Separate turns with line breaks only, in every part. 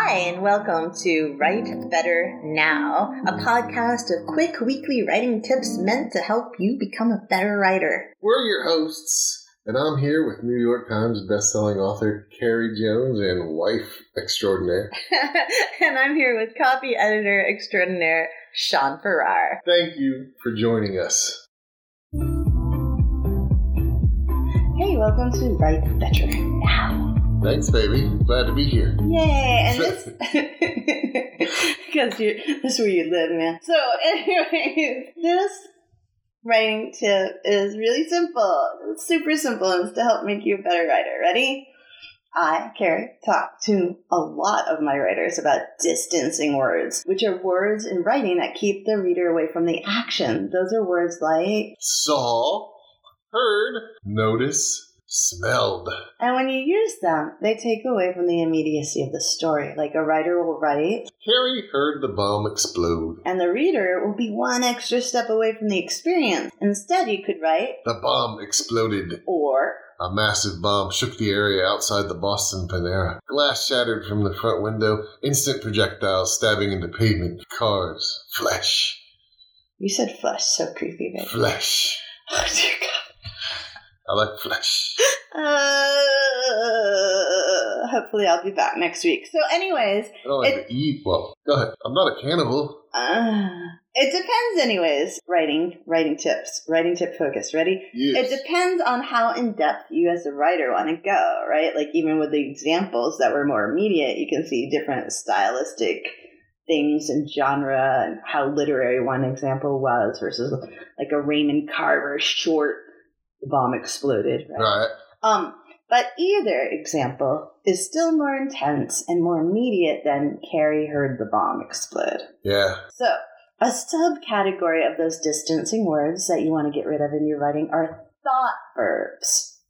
Hi, and welcome to Write Better Now, a podcast of quick weekly writing tips meant to help you become a better writer.
We're your hosts, and I'm here with New York Times bestselling author Carrie Jones and wife extraordinaire.
And I'm here with copy editor extraordinaire Sean Farrar.
Thank you for joining us.
Hey, welcome to Write Better Now.
Thanks, baby. Glad to be here.
Yay! And this, because this is where you live, man. So, anyways, this writing tip is really simple. It's super simple, and it's to help make you a better writer. Ready? I, Carrie, talk to a lot of my writers about distancing words, which are words in writing that keep the reader away from the action. Those are words like
saw, heard, notice, smelled.
And when you use them, they take away from the immediacy of the story. Like a writer will write,
Carrie heard the bomb explode.
And the reader will be one extra step away from the experience. Instead, you could write,
The bomb exploded.
Or,
A massive bomb shook the area outside the Boston Panera. Glass shattered from the front window. Instant projectiles stabbing into pavement. Cars. Flesh.
You said flesh, so creepy, baby.
Flesh.
Oh, dear God.
I like flesh.
Hopefully I'll be back next week. So anyways.
I don't like to eat. Well, go ahead. I'm not a cannibal.
It depends anyways. Writing tips. Writing tip focus. Ready?
Yes.
It depends on how in-depth you as a writer want to go, right? Like even with the examples that were more immediate, you can see different stylistic things and genre and how literary one example was versus like a Raymond Carver short, The Bomb Exploded, right? But either example is still more intense and more immediate than Carrie heard the bomb explode.
Yeah.
So, a subcategory of those distancing words that you want to get rid of in your writing are thought verbs.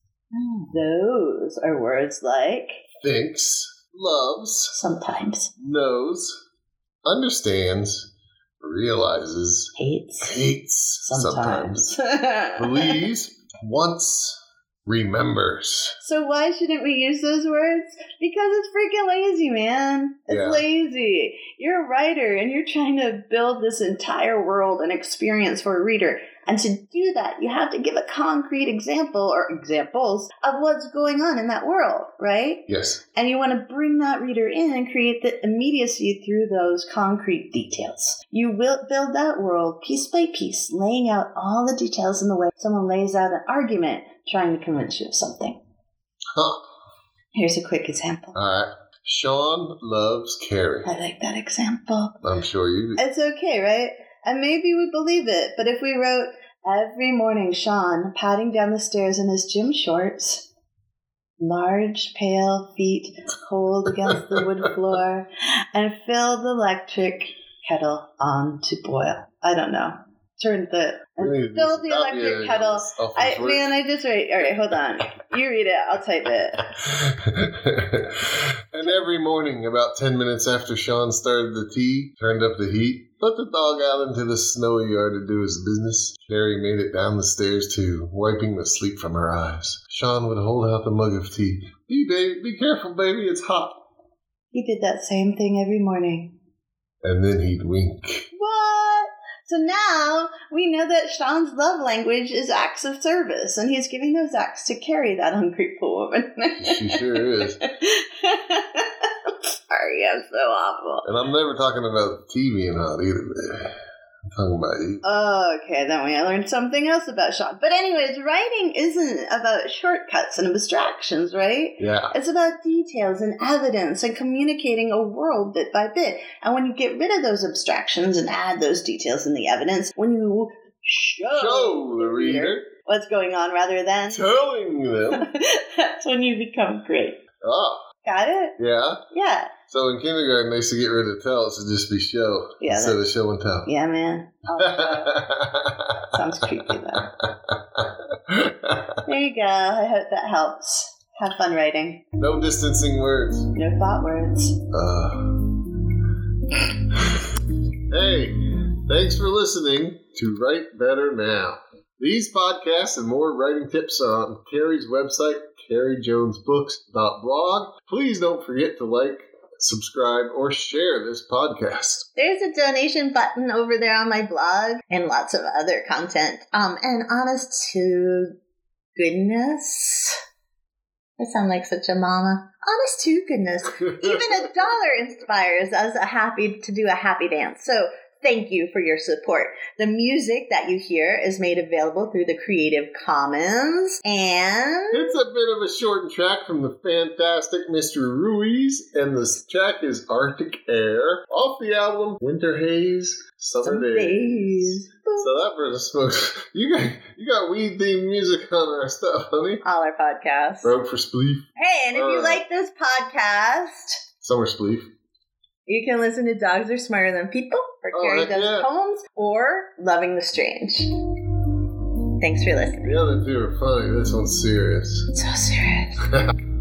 Those are words like
Thinks, loves,
sometimes,
knows, understands, realizes, hates sometimes, believes, wants, remembers.
So why shouldn't we use those words? Because it's freaking lazy, man. It's lazy. You're a writer and you're trying to build this entire world and experience for a reader. And to do that, you have to give a concrete example or examples of what's going on in that world, right?
Yes.
And you want to bring that reader in and create the immediacy through those concrete details. You will build that world piece by piece, laying out all the details in the way someone lays out an argument trying to convince you of something.
Huh.
Here's a quick example.
All right. Sean loves Carrie.
I like that example.
I'm sure you do.
It's okay, right? And maybe we believe it, but if we wrote, every morning Sean padding down the stairs in his gym shorts, large pale feet cold against the wood floor, and filled the electric kettle on to boil. I don't know. Filled the electric kettle. I just write. All right, hold on. You read it. I'll type it.
And every morning, about 10 minutes after Sean started the tea, turned up the heat, let the dog out into the snowy yard to do his business. Carrie made it down the stairs too, wiping the sleep from her eyes. Sean would hold out the mug of tea. Be careful, baby. It's hot.
He did that same thing every morning.
And then he'd wink.
What? So now we know that Sean's love language is acts of service, and he's giving those acts to Carrie, that ungrateful woman.
She sure is.
Sorry, I'm so awful.
And I'm never talking about the TV and hot either, baby. I'm talking about you.
Oh, okay, then we learned something else about Sean. But anyways, writing isn't about shortcuts and abstractions, right?
Yeah.
It's about details and evidence and communicating a world bit by bit. And when you get rid of those abstractions and add those details and the evidence, when you show
the reader
what's going on rather than
telling them,
that's when you become great.
Oh.
Got it?
Yeah?
Yeah.
So in kindergarten, they used to get rid of tell, so just be show instead of show and tell.
Yeah, man. Sounds creepy, though. There you go. I hope that helps. Have fun writing.
No distancing words.
No thought words.
Hey, thanks for listening to Write Better Now. These podcasts and more writing tips are on Carrie's website, carriejonesbooks.blog. Please don't forget to like, subscribe, or share this podcast.
There's a donation button over there on my blog and lots of other content. And honest to goodness, I sound like such a mama. Honest to goodness, even $1 inspires us to do a happy dance. So thank you for your support. The music that you hear is made available through the Creative Commons, and
it's a bit of a short track from the fantastic Mr. Ruiz, and this track is Arctic Air off the album Winter Haze, Summer Days. So that brings us, folks. You got weed themed music on our stuff, honey.
All our podcasts.
Broke for Spleef.
Hey, and if you like this podcast,
Summer Spleef,
you can listen to Dogs Are Smarter Than People, or Carrie Does Poems, or Loving the Strange. Thanks for listening.
The other two are funny. This one's serious.
So serious.